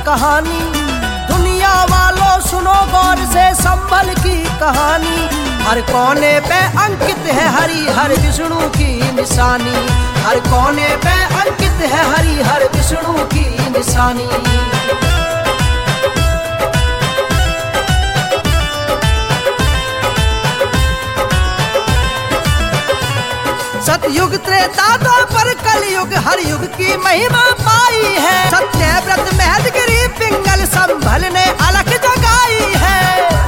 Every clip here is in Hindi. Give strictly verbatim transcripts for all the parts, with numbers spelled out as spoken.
कहानी। दुनिया वालों सुनो गौर से संभल की कहानी। हर कोने पे अंकित है हरि हर विष्णु की निशानी। हर कोने पे अंकित है हरि हर विष्णु की निशानी। सतयुग त्रेता द्वापर कलयुग हर युग की महिमा पाई है। सत्यव्रत महदगिरी पिंगल संभल ने अलख जगाई है।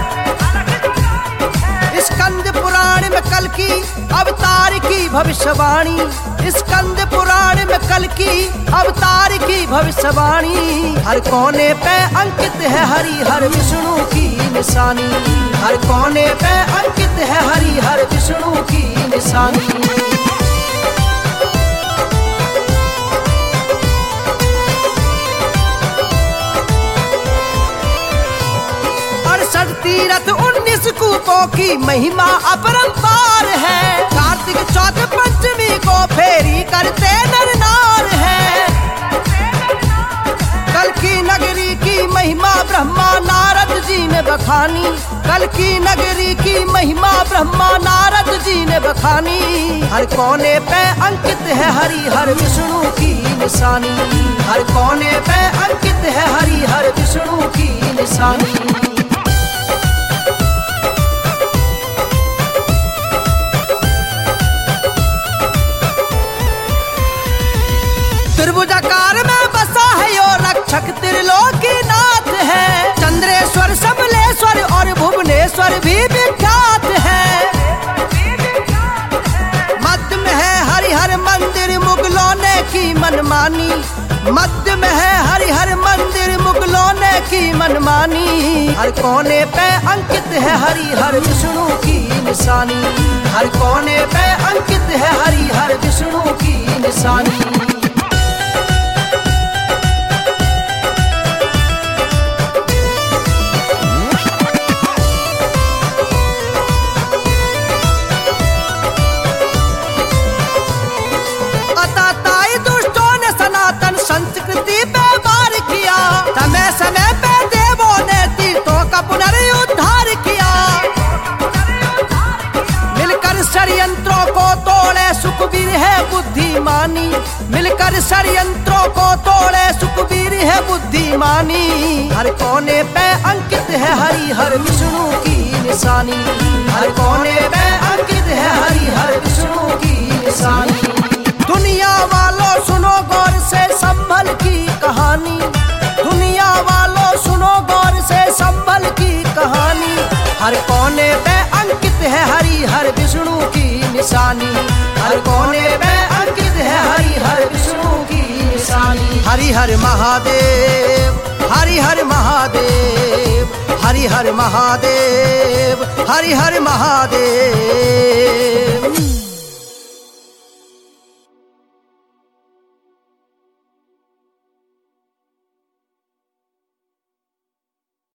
स्कंद पुराण में कल की अवतार की भविष्यवाणी। स्कंद पुराण में कल की अवतार की भविष्यवाणी। हर कोने पे अंकित है हरि हर विष्णु की निशानी। हर कोने पे अंकित है हरि हर विष्णु की निशानी। तीरथ उन्नीस कूपों की महिमा अपरंपार है। कार्तिक चौथ पंचमी को फेरी करते नर नार है। कल की नगरी की महिमा ब्रह्मा नारद जी ने बखानी। कल की नगरी की महिमा ब्रह्मा नारद जी ने बखानी। हर कोने पे अंकित है हरि हर विष्णु की निशानी। हर कोने पे अंकित है हरि हर विष्णु की निशानी। त्रिभुजाकार में बसा है यो रक्षक त्रिलोकीनाथ है। चंद्रेश्वर समलेश्वर और भुवनेश्वर भी विख्यात है। मध्य में है हरिहर मंदिर मुगलों ने की मनमानी। मध्य में है हरिहर मंदिर मुगलों ने की मनमानी। हर कोने पे अंकित है हरि हर विष्णु की निशानी। हर कोने पे अंकित है हरि हर विष्णु की निशानी। संस्कृति पे वार किया। समय समय पे देवों ने तीर्थों का पुनरुद्धार किया। मिलकर षड्यंत्रों को तोड़े सुखबीर है बुद्धिमानी। मिलकर षड्यंत्रों को तोड़े सुखबीर है बुद्धिमानी। हर कोने पे अंकित है हरि हर विष्णु की निशानी। हर कोने पे अंकित है हरि हर विष्णु की निशानी। दुनिया वालों सुनो गौर से संभल की कहानी। दुनिया वालों सुनो गौर से संभल की कहानी। हर कोने पे अंकित है हरि हर विष्णु की निशानी। हर कोने पे अंकित है हरि हर विष्णु की निशानी। हरि हर महादेव हरि हर महादेव हरि हर महादेव हरि हर महादेव।